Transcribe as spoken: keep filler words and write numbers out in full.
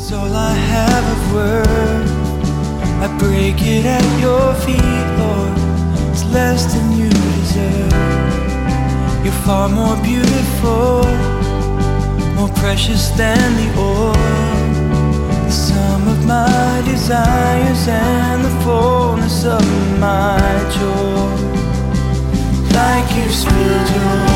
all I have of worth. I break it at your feet, Lord. It's less than you deserve. You're far more beautiful, more precious than the oil, the sum of my desires and the fullness of my joy. Like you spilled your